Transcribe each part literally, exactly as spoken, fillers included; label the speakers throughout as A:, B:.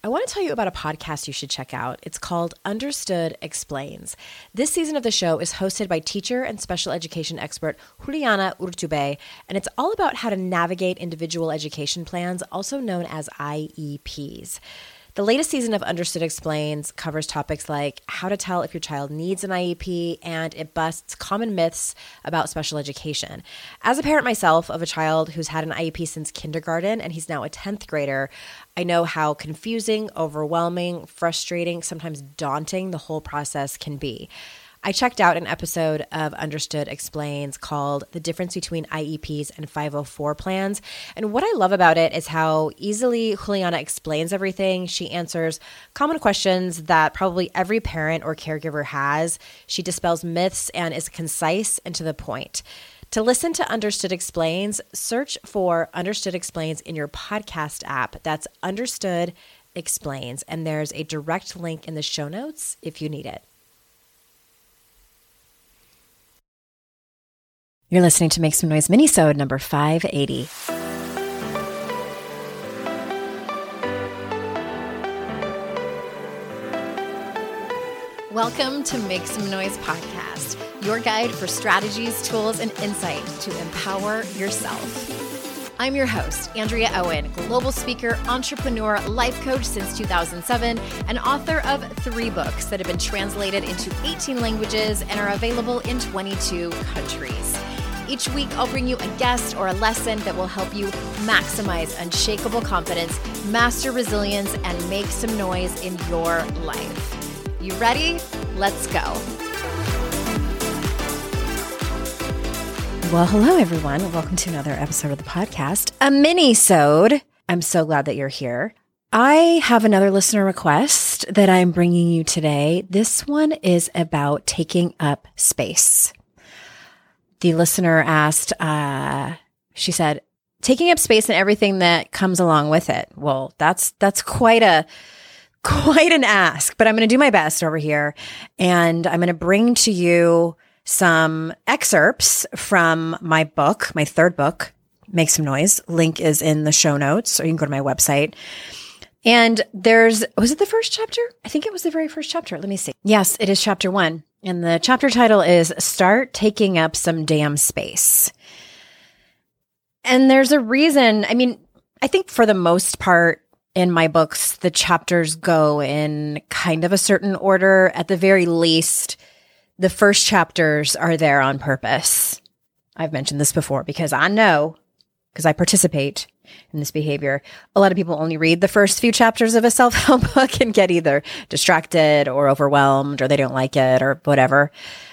A: I want to tell you about a podcast you should check out. It's called Understood Explains. This season of the show is hosted by teacher and special education expert Juliana Urtubey, and it's all about how to navigate individual education plans, also known as I E Ps. The latest season of Understood Explains covers topics like how to tell if your child needs an I E P, and it busts common myths about special education. As a parent myself of a child who's had an I E P since kindergarten, and he's now a tenth grader, I know how confusing, overwhelming, frustrating, sometimes daunting the whole process can be. I checked out an episode of Understood Explains called The Difference Between I E Ps and five oh four Plans. And what I love about it is how easily Juliana explains everything. She answers common questions that probably every parent or caregiver has. She dispels myths and is concise and to the point. To listen to Understood Explains, search for Understood Explains in your podcast app. That's Understood Explains. And there's a direct link in the show notes if you need it. You're listening to Make Some Noise Minisode number five eighty. Welcome to Make Some Noise Podcast, your guide for strategies, tools, and insight to empower yourself. I'm your host, Andrea Owen, global speaker, entrepreneur, life coach since two thousand seven, and author of three books that have been translated into eighteen languages and are available in twenty-two countries. Each week, I'll bring you a guest or a lesson that will help you maximize unshakable confidence, master resilience, and make some noise in your life. You ready? Let's go. Well, hello, everyone. Welcome to another episode of the podcast, a mini-sode. I'm so glad that you're here. I have another listener request that I'm bringing you today. This one is about taking up space. The listener asked, uh, she said, taking up space and everything that comes along with it. Well, that's that's quite a quite an ask, but I'm going to do my best over here, and I'm going to bring to you some excerpts from my book, my third book, Make Some Noise. Link is in the show notes, or you can go to my website. And there's, was it the first chapter? I think it was the very first chapter. Let me see. Yes, it is chapter one. And the chapter title is Start Taking Up Some Damn Space. And there's a reason. I mean, I think for the most part in my books, the chapters go in kind of a certain order. At the very least, the first chapters are there on purpose. I've mentioned this before because I know, because I participate in this behavior. A lot of people only read the first few chapters of a self-help book and get either distracted or overwhelmed, or they don't like it or whatever.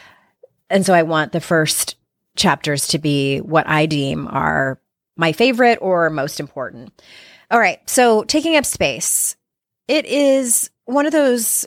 A: And so I want the first chapters to be what I deem are my favorite or most important. All right. So taking up space, it is one of those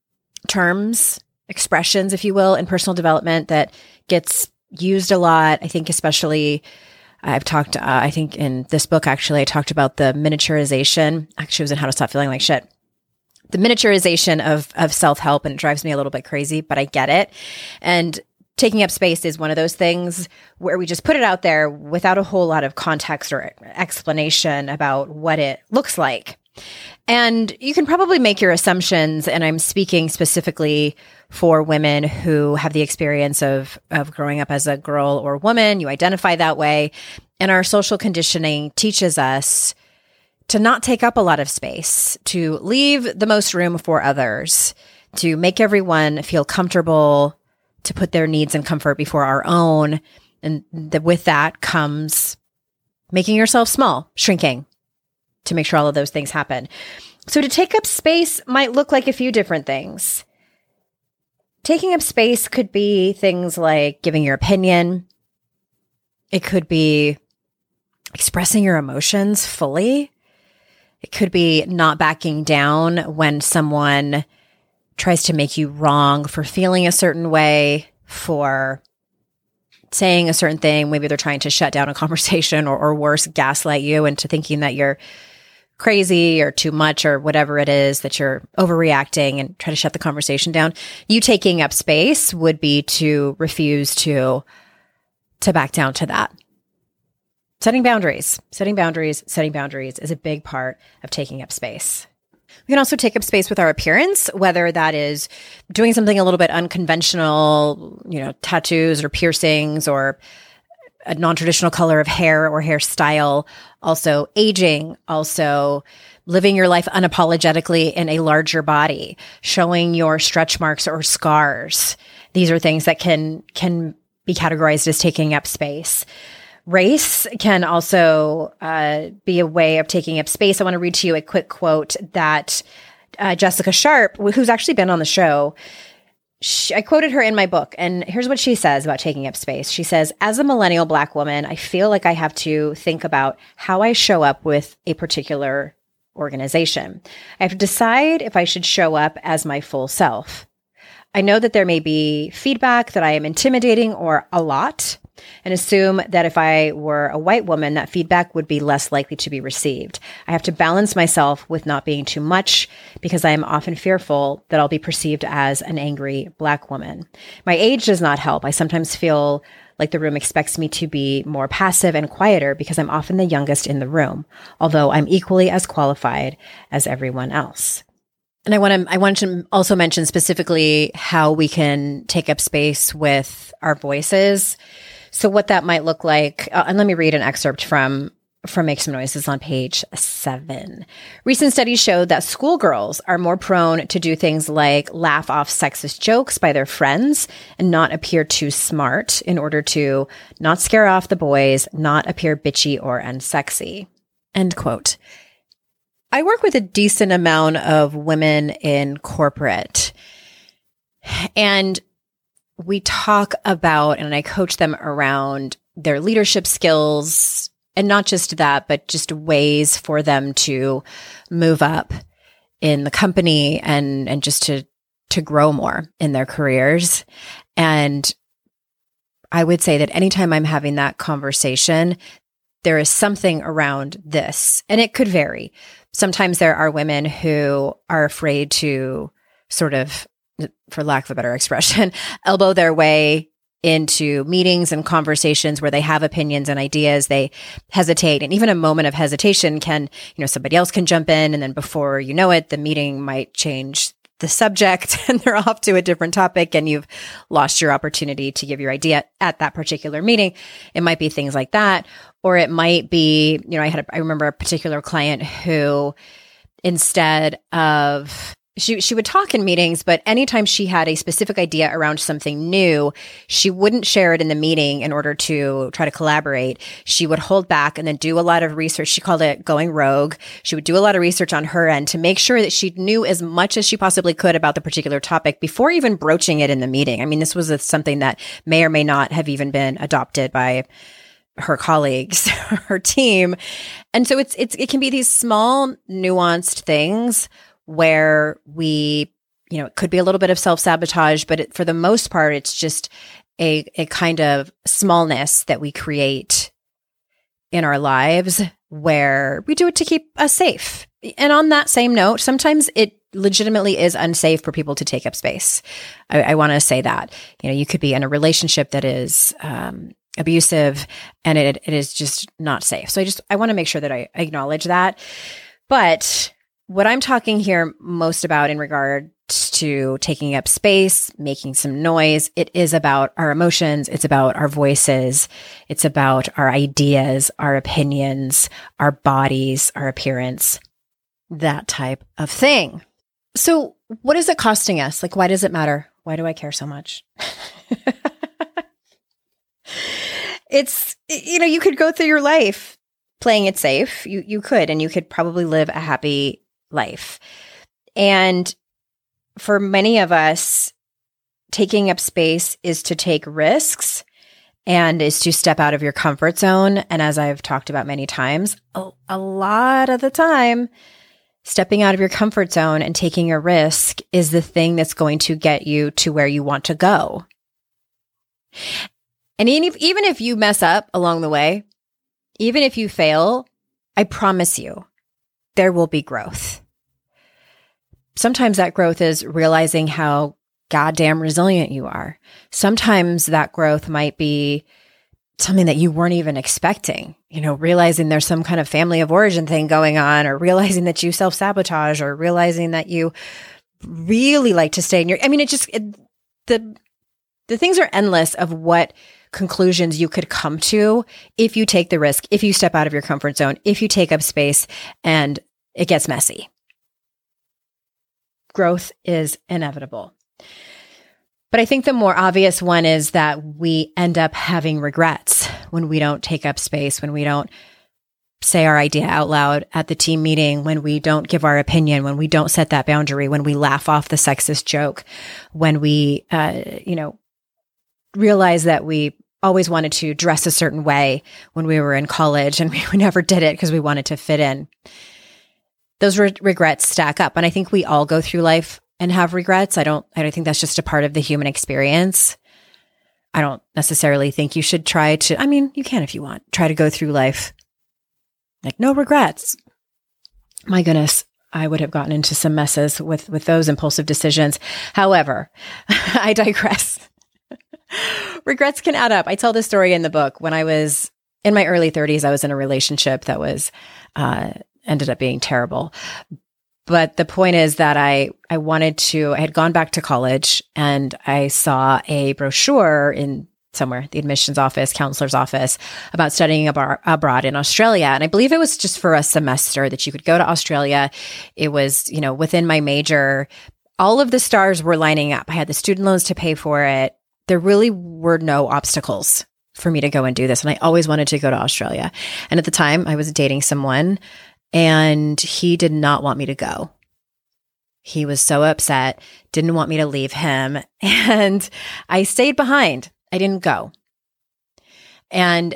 A: terms, expressions, if you will, in personal development that gets used a lot. I think especially I've talked, uh, I think in this book, actually, I talked about the miniaturization. Actually, it was in How to Stop Feeling Like Shit. The miniaturization of, of self-help, and it drives me a little bit crazy, but I get it. And taking up space is one of those things where we just put it out there without a whole lot of context or explanation about what it looks like. And you can probably make your assumptions, and I'm speaking specifically for women who have the experience of, of growing up as a girl or woman. You identify that way. And our social conditioning teaches us to not take up a lot of space, to leave the most room for others, to make everyone feel comfortable, to put their needs and comfort before our own. And th- with that comes making yourself small, shrinking, to make sure all of those things happen. So to take up space might look like a few different things. Taking up space could be things like giving your opinion. It could be expressing your emotions fully. It could be not backing down when someone tries to make you wrong for feeling a certain way, for saying a certain thing. Maybe they're trying to shut down a conversation, or, or worse, gaslight you into thinking that you're crazy or too much or whatever it is, that you're overreacting and try to shut the conversation down. You taking up space would be to refuse to, to back down to that. Setting boundaries, setting boundaries, setting boundaries is a big part of taking up space. We can also take up space with our appearance, whether that is doing something a little bit unconventional, you know, tattoos or piercings, or a non-traditional color of hair or hairstyle, also aging, also living your life unapologetically in a larger body, showing your stretch marks or scars. These are things that can can be categorized as taking up space. Race can also uh, be a way of taking up space. I want to read to you a quick quote that uh, Jessica Sharp, who's actually been on the show, She, I quoted her in my book, and here's what she says about taking up space. She says, as a millennial Black woman, I feel like I have to think about how I show up with a particular organization. I have to decide if I should show up as my full self. I know that there may be feedback that I am intimidating or a lot, and assume that if I were a white woman, that feedback would be less likely to be received. I have to balance myself with not being too much because I am often fearful that I'll be perceived as an angry Black woman. My age does not help. I sometimes feel like the room expects me to be more passive and quieter because I'm often the youngest in the room, although I'm equally as qualified as everyone else. And I want to I want to also mention specifically how we can take up space with our voices. So what that might look like, uh, and let me read an excerpt from, from Make Some Noises on page seven. Recent studies showed that schoolgirls are more prone to do things like laugh off sexist jokes by their friends and not appear too smart in order to not scare off the boys, not appear bitchy or unsexy. End quote. I work with a decent amount of women in corporate, and we talk about, and I coach them around their leadership skills, and not just that, but just ways for them to move up in the company and, and just to, to grow more in their careers. And I would say that anytime I'm having that conversation, there is something around this, and it could vary. Sometimes there are women who are afraid to sort of, for lack of a better expression, elbow their way into meetings and conversations where they have opinions and ideas. They hesitate. And even a moment of hesitation can, you know, somebody else can jump in. And then before you know it, the meeting might change the subject and they're off to a different topic and you've lost your opportunity to give your idea at that particular meeting. It might be things like that. Or it might be, you know, I had, a, I remember a particular client who instead of She she would talk in meetings, but anytime she had a specific idea around something new, she wouldn't share it in the meeting in order to try to collaborate. She would hold back and then do a lot of research. She called it going rogue. She would do a lot of research on her end to make sure that she knew as much as she possibly could about the particular topic before even broaching it in the meeting. I mean, this was a, something that may or may not have even been adopted by her colleagues, her team. And so it's it's it can be these small, nuanced things where we, you know, it could be a little bit of self-sabotage, but it, for the most part, it's just a, a kind of smallness that we create in our lives where we do it to keep us safe. And on that same note, sometimes it legitimately is unsafe for people to take up space. I, I want to say that, you know, you could be in a relationship that is um, abusive and it, it is just not safe. So I just, I want to make sure that I acknowledge that. But what I'm talking here most about in regards to taking up space, making some noise, it is about our emotions. It's about our voices. It's about our ideas, our opinions, our bodies, our appearance, that type of thing. So what is it costing us? Like, why does it matter? Why do I care so much? It's, you know, you could go through your life playing it safe. You, you could, and you could probably live a happy life. And for many of us, taking up space is to take risks and is to step out of your comfort zone. And as I've talked about many times, a, a lot of the time, stepping out of your comfort zone and taking a risk is the thing that's going to get you to where you want to go. And even if, even if you mess up along the way, even if you fail, I promise you, there will be growth. Sometimes that growth is realizing how goddamn resilient you are. Sometimes that growth might be something that you weren't even expecting, you know, realizing there's some kind of family of origin thing going on, or realizing that you self-sabotage, or realizing that you really like to stay in your, I mean, it just, it, the, the things are endless of what conclusions you could come to if you take the risk, if you step out of your comfort zone, if you take up space and it gets messy. Growth is inevitable. But I think the more obvious one is that we end up having regrets when we don't take up space, when we don't say our idea out loud at the team meeting, when we don't give our opinion, when we don't set that boundary, when we laugh off the sexist joke, when we, uh, you know, realize that we always wanted to dress a certain way when we were in college and we never did it because we wanted to fit in. Those re- regrets stack up. And I think we all go through life and have regrets. I don't, I don't think that's just a part of the human experience. I don't necessarily think you should try to, I mean, you can if you want, try to go through life like no regrets. My goodness, I would have gotten into some messes with, with those impulsive decisions. However, I digress. Regrets can add up. I tell this story in the book. When I was in my early thirties, I was in a relationship that was, uh, ended up being terrible. But the point is that I, I wanted to, I had gone back to college and I saw a brochure in somewhere, the admissions office, counselor's office, about studying ab- abroad in Australia. And I believe it was just for a semester that you could go to Australia. It was, you know, within my major, all of the stars were lining up. I had the student loans to pay for it. There really were no obstacles for me to go and do this. And I always wanted to go to Australia. And at the time I was dating someone and he did not want me to go. He was so upset, didn't want me to leave him. And I stayed behind. I didn't go. And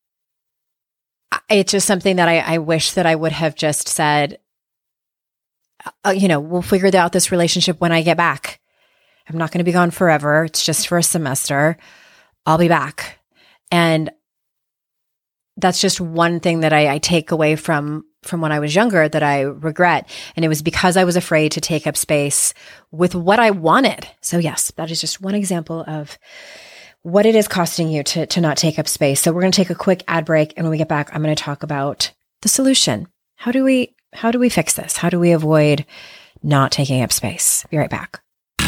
A: it's just something that I, I wish that I would have just said, uh, you know, we'll figure out this relationship when I get back. I'm not going to be gone forever. It's just for a semester. I'll be back. And that's just one thing that I, I take away from from when I was younger that I regret. And it was because I was afraid to take up space with what I wanted. So yes, that is just one example of what it is costing you to, to not take up space. So we're going to take a quick ad break. And when we get back, I'm going to talk about the solution. How do we, how do we fix this? How do we avoid not taking up space? Be right back.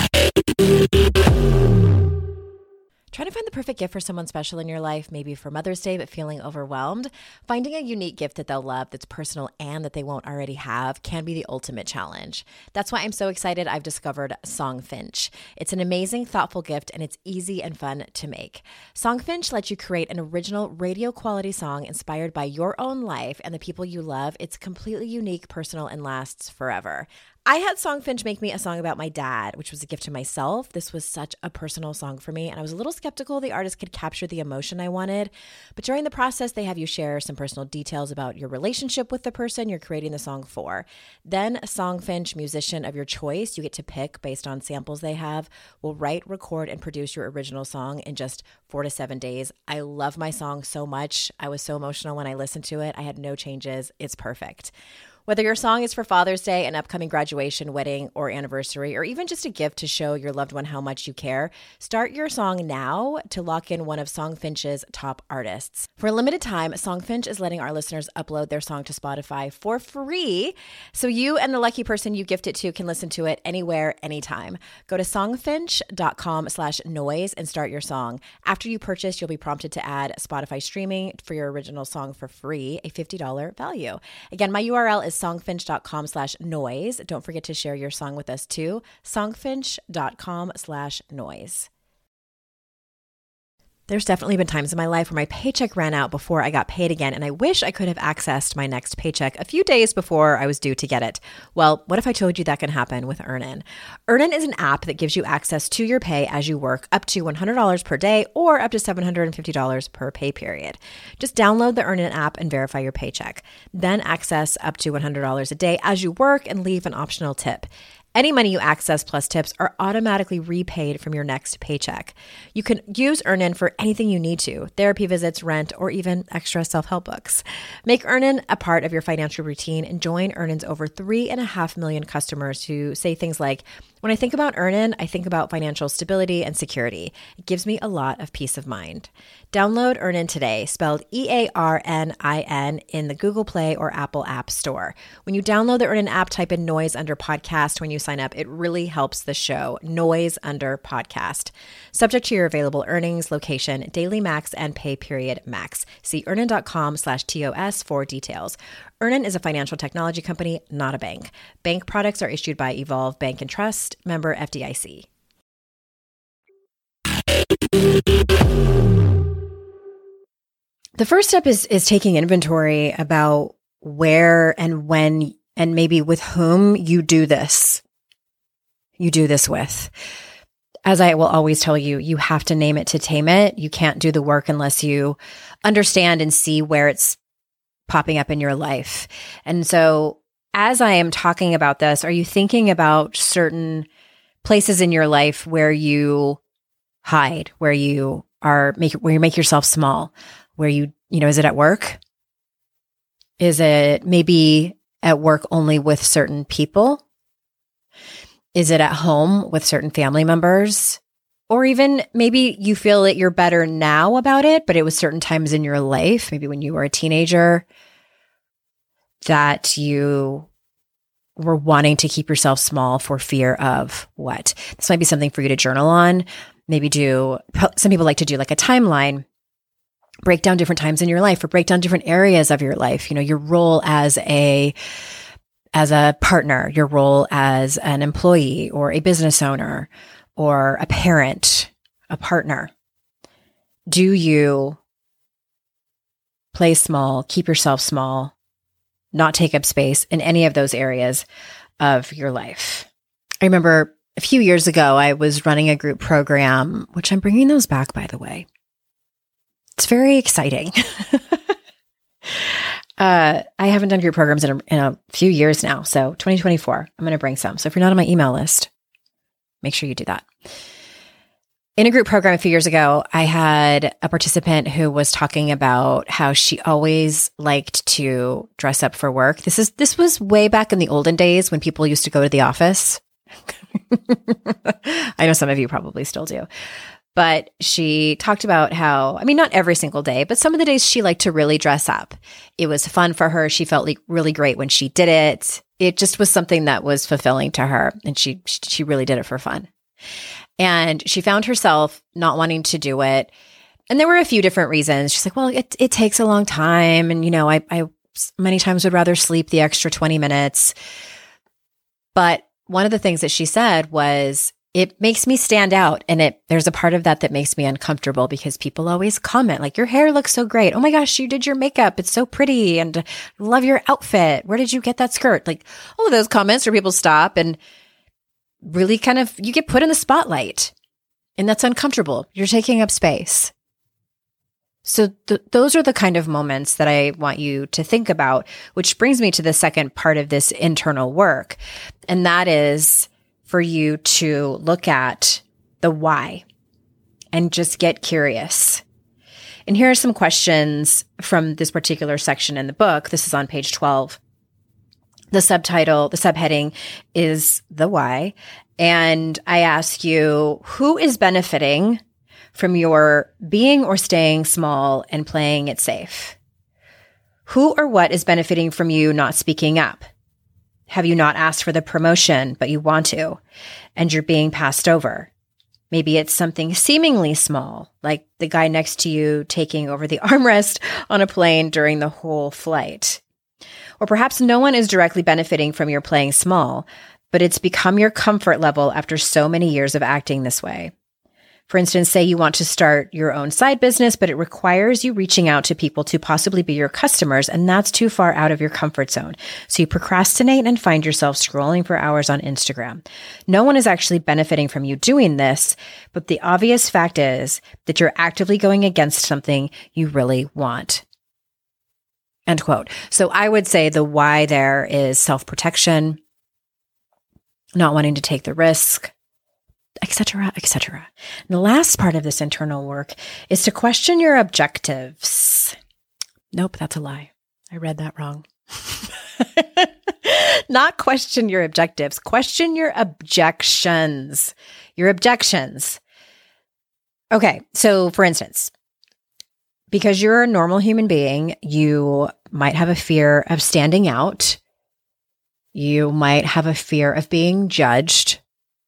A: Trying to find the perfect gift for someone special in your life, maybe for Mother's Day, but feeling overwhelmed? Finding a unique gift that they'll love, that's personal and that they won't already have, can be the ultimate challenge. That's why I'm so excited I've discovered Songfinch. It's an amazing, thoughtful gift, and it's easy and fun to make. Songfinch lets you create an original radio quality song inspired by your own life and the people you love. It's completely unique, personal, and lasts forever. I had Songfinch make me a song about my dad, which was a gift to myself. This was such a personal song for me, and I was a little skeptical the artist could capture the emotion I wanted. But during the process, they have you share some personal details about your relationship with the person you're creating the song for. Then a Songfinch musician of your choice, you get to pick based on samples they have, will write, record, and produce your original song in just four to seven days. I love my song so much. I was so emotional when I listened to it. I had no changes. It's perfect. Whether your song is for Father's Day, an upcoming graduation, wedding, or anniversary, or even just a gift to show your loved one how much you care, start your song now to lock in one of Songfinch's top artists. For a limited time, Songfinch is letting our listeners upload their song to Spotify for free, so you and the lucky person you gift it to can listen to it anywhere, anytime. Go to songfinch.com slash noise and start your song. After you purchase, you'll be prompted to add Spotify streaming for your original song for free, a fifty dollars value. Again, my U R L is songfinch.com slash noise. Don't forget to share your song with us too. Songfinch.com slash noise. There's definitely been times in my life where my paycheck ran out before I got paid again, and I wish I could have accessed my next paycheck a few days before I was due to get it. Well, what if I told you that can happen with Earnin? Earnin is an app that gives you access to your pay as you work, up to one hundred dollars per day or up to seven hundred fifty dollars per pay period. Just download the Earnin app and verify your paycheck. Then access up to one hundred dollars a day as you work and leave an optional tip. Any money you access plus tips are automatically repaid from your next paycheck. You can use Earnin for anything you need to, therapy visits, rent, or even extra self-help books. Make Earnin a part of your financial routine and join Earnin's over three and a half million customers who say things like, When I think about Earnin, I think about financial stability and security. It gives me a lot of peace of mind. Download Earnin today, spelled E A R N I N, in the Google Play or Apple App Store. When you download the Earnin app, type in Noise under podcast when you sign up. It really helps the show. Noise under podcast. Subject to your available earnings, location, daily max, and pay period max. See earnin.com slash TOS for details. Earnin is a financial technology company, not a bank. Bank products are issued by Evolve Bank and Trust, member F D I C. The first step is is taking inventory about where and when and maybe with whom you do this. You do this with. As I will always tell you, you have to name it to tame it. You can't do the work unless you understand and see where it's popping up in your life. And so as I am talking about this, are you thinking about certain places in your life where you hide, where you are make where you make yourself small, where you, you know, is it at work? Is it maybe at work only with certain people? Is it at home with certain family members? Or even maybe you feel that you're better now about it, but it was certain times in your life, maybe when you were a teenager, that you were wanting to keep yourself small for fear of what? This might be something for you to journal on. Maybe do, some people like to do like a timeline, break down different times in your life or break down different areas of your life. You know, your role as a, as a partner, your role as an employee or a business owner or a parent, a partner. Do you play small, keep yourself small, not take up space in any of those areas of your life? I remember a few years ago, I was running a group program, which I'm bringing those back, by the way. It's very exciting. uh, I haven't done group programs in a, in a few years now. So twenty twenty-four, I'm going to bring some. So if you're not on my email list, make sure you do that. In a group program a few years ago, I had a participant who was talking about how she always liked to dress up for work. This is this was way back in the olden days when people used to go to the office. I know some of you probably still do. But she talked about how, I mean, not every single day, but some of the days she liked to really dress up. It was fun for her. She felt like really great when she did it. It just was something that was fulfilling to her. And she she really did it for fun. And she found herself not wanting to do it. And there were a few different reasons. She's like, well, it it takes a long time. And, you know, I, I many times would rather sleep the extra twenty minutes. But one of the things that she said was, it makes me stand out. And it there's a part of that that makes me uncomfortable because people always comment like, your hair looks so great. Oh my gosh, you did your makeup. It's so pretty. And love your outfit. Where did you get that skirt? Like all of those comments where people stop and really kind of, you get put in the spotlight and that's uncomfortable. You're taking up space. So th- those are the kind of moments that I want you to think about, which brings me to the second part of this internal work. And that is for you to look at the why and just get curious. And here are some questions from this particular section in the book. This is on page twelve. The subtitle, the subheading is the why. And I ask you, who is benefiting from your being or staying small and playing it safe? Who or what is benefiting from you not speaking up? Have you not asked for the promotion, but you want to, and you're being passed over? Maybe it's something seemingly small, like the guy next to you taking over the armrest on a plane during the whole flight. Or perhaps no one is directly benefiting from your playing small, but it's become your comfort level after so many years of acting this way. For instance, say you want to start your own side business, but it requires you reaching out to people to possibly be your customers, and that's too far out of your comfort zone. So you procrastinate and find yourself scrolling for hours on Instagram. No one is actually benefiting from you doing this, but the obvious fact is that you're actively going against something you really want. End quote. So I would say the why there is self-protection, not wanting to take the risk, et cetera, et cetera. The last part of this internal work is to question your objectives. Nope, that's a lie. I read that wrong. Not question your objectives. Question your objections. Your objections. Okay. So for instance, because you're a normal human being, you might have a fear of standing out. You might have a fear of being judged.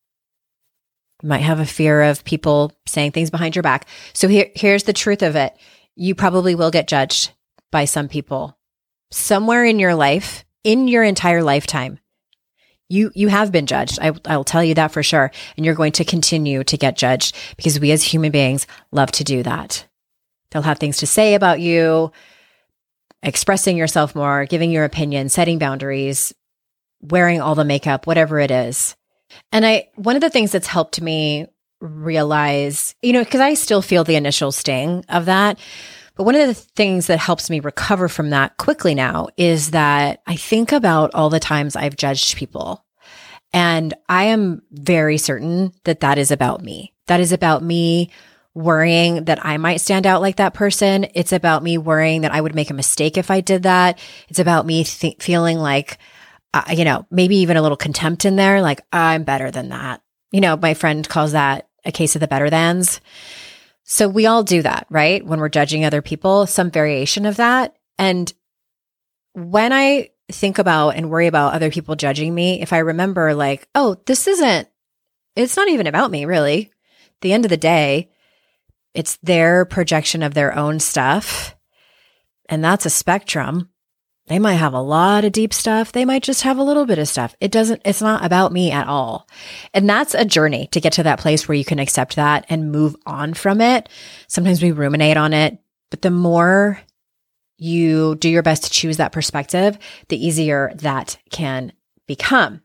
A: You might have a fear of people saying things behind your back. So here, here's the truth of it. You probably will get judged by some people somewhere in your life, in your entire lifetime. You you have been judged. I, I will tell you that for sure. And you're going to continue to get judged because we as human beings love to do that. They'll have things to say about you, expressing yourself more, giving your opinion, setting boundaries, wearing all the makeup, whatever it is. And I, one of the things that's helped me realize, you know, because I still feel the initial sting of that. But one of the things that helps me recover from that quickly now is that I think about all the times I've judged people. And I am very certain that that is about me. That is about me worrying that I might stand out like that person. It's about me worrying that I would make a mistake if I did that. It's about me th- feeling like, uh, you know, maybe even a little contempt in there, like I'm better than that. You know, my friend calls that a case of the better thans. So we all do that, right? When we're judging other people, some variation of that. And when I think about and worry about other people judging me, if I remember like, oh, this isn't, it's not even about me really. At the end of the day, it's their projection of their own stuff. And that's a spectrum. They might have a lot of deep stuff. They might just have a little bit of stuff. It doesn't, it's not about me at all. And that's a journey to get to that place where you can accept that and move on from it. Sometimes we ruminate on it, but the more you do your best to choose that perspective, the easier that can become.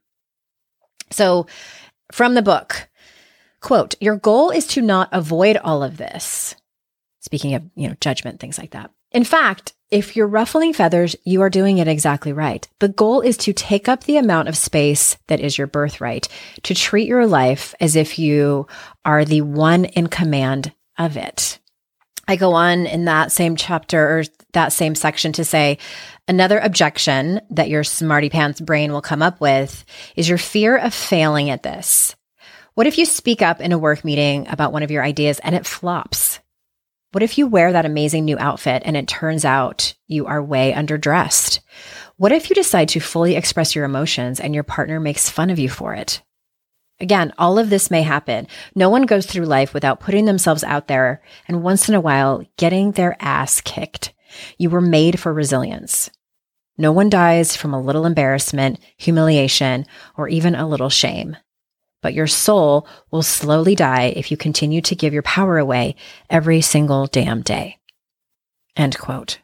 A: So from the book, quote, your goal is to not avoid all of this. Speaking of, you know, judgment, things like that. In fact, if you're ruffling feathers, you are doing it exactly right. The goal is to take up the amount of space that is your birthright, to treat your life as if you are the one in command of it. I go on in that same chapter or that same section to say, another objection that your smarty pants brain will come up with is your fear of failing at this. What if you speak up in a work meeting about one of your ideas and it flops? What if you wear that amazing new outfit and it turns out you are way underdressed? What if you decide to fully express your emotions and your partner makes fun of you for it? Again, all of this may happen. No one goes through life without putting themselves out there and once in a while getting their ass kicked. You were made for resilience. No one dies from a little embarrassment, humiliation, or even a little shame. But your soul will slowly die if you continue to give your power away every single damn day. End quote.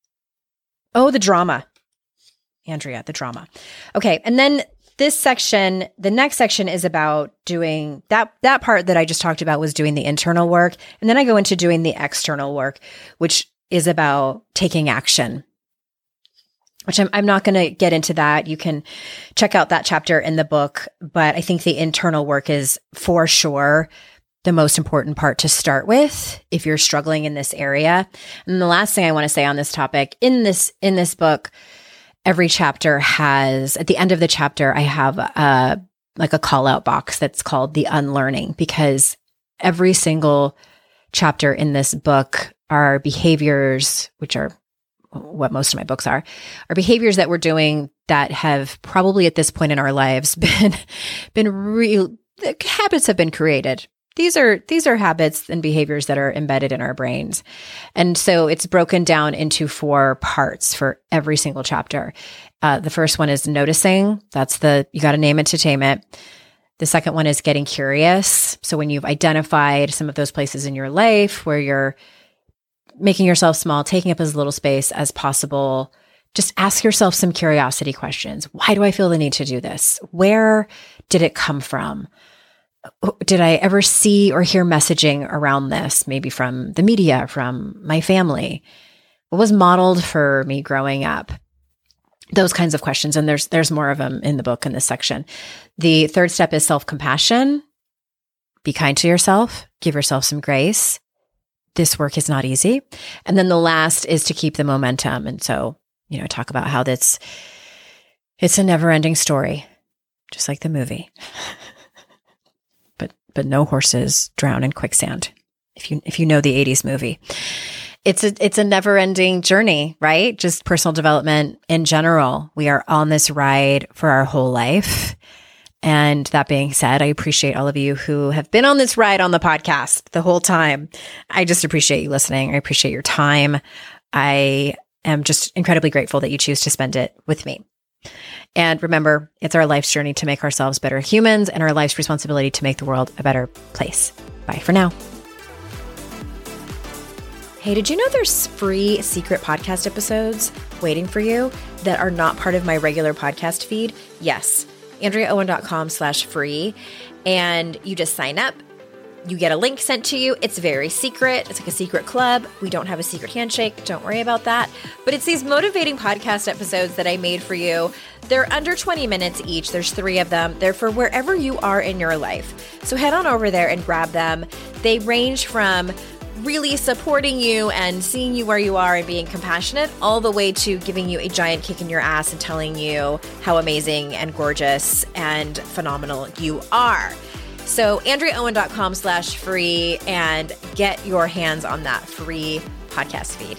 A: Oh, the drama. Andrea, the drama. Okay. And then this section, the next section is about doing that, that part that I just talked about was doing the internal work. And then I go into doing the external work, which is about taking action. Which I'm, I'm not going to get into that. You can check out that chapter in the book, but I think the internal work is for sure the most important part to start with if you're struggling in this area. And the last thing I want to say on this topic, in this, in this book, every chapter has, at the end of the chapter, I have a, like a call out box that's called the unlearning, because every single chapter in this book are behaviors, which are what most of my books are, are behaviors that we're doing that have probably at this point in our lives been, been real, habits have been created. These are, these are habits and behaviors that are embedded in our brains. And so it's broken down into four parts for every single chapter. Uh, the first one is noticing. That's the, you got to name it to tame it. The second one is getting curious. So when you've identified some of those places in your life where you're making yourself small, taking up as little space as possible, just ask yourself some curiosity questions. Why do I feel the need to do this? Where did it come from? Did I ever see or hear messaging around this? Maybe from the media, from my family? What was modeled for me growing up? Those kinds of questions. And there's, there's more of them in the book in this section. The third step is self-compassion. Be kind to yourself. Give yourself some grace. This work is not easy. And then the last is to keep the momentum. And so, you know, talk about how that's, It's a never-ending story, just like the movie. but but no horses drown in quicksand. If you if you know the eighties movie. It's a it's a never-ending journey, right? Just personal development in general. We are on this ride for our whole life. And that being said, I appreciate all of you who have been on this ride on the podcast the whole time. I just appreciate you listening. I appreciate your time. I am just incredibly grateful that you choose to spend it with me. And remember, it's our life's journey to make ourselves better humans and our life's responsibility to make the world a better place. Bye for now. Hey, did you know there's free secret podcast episodes waiting for you that are not part of my regular podcast feed? Yes, AndreaOwen.com slash free. And you just sign up. You get a link sent to you. It's very secret. It's like a secret club. We don't have a secret handshake. Don't worry about that. But it's these motivating podcast episodes that I made for you. They're under twenty minutes each. There's three of them. They're for wherever you are in your life. So head on over there and grab them. They range from really supporting you and seeing you where you are and being compassionate, all the way to giving you a giant kick in your ass and telling you how amazing and gorgeous and phenomenal you are. So AndreaOwen.com slash free and get your hands on that free podcast feed.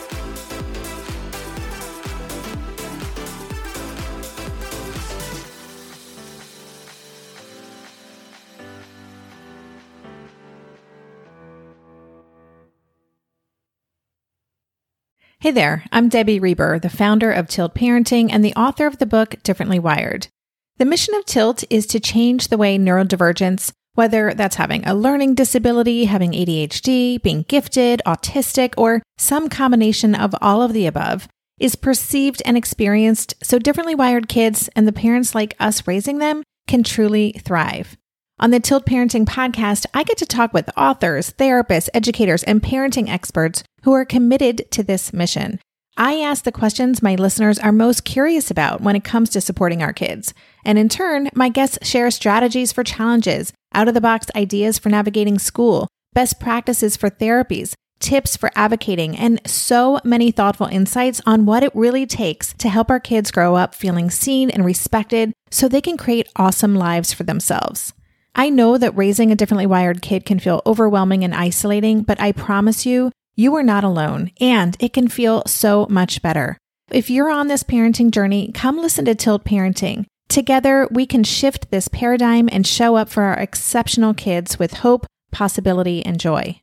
B: Hey there, I'm Debbie Reber, the founder of Tilt Parenting and the author of the book Differently Wired. The mission of Tilt is to change the way neurodivergence, whether that's having a learning disability, having A D H D, being gifted, autistic, or some combination of all of the above, is perceived and experienced so differently wired kids and the parents like us raising them can truly thrive. On the Tilt Parenting podcast, I get to talk with authors, therapists, educators, and parenting experts who are committed to this mission. I ask the questions my listeners are most curious about when it comes to supporting our kids. And in turn, my guests share strategies for challenges, out-of-the-box ideas for navigating school, best practices for therapies, tips for advocating, and so many thoughtful insights on what it really takes to help our kids grow up feeling seen and respected so they can create awesome lives for themselves. I know that raising a differently wired kid can feel overwhelming and isolating, but I promise you, you are not alone, and it can feel so much better. If you're on this parenting journey, come listen to Tilt Parenting. Together, we can shift this paradigm and show up for our exceptional kids with hope, possibility, and joy.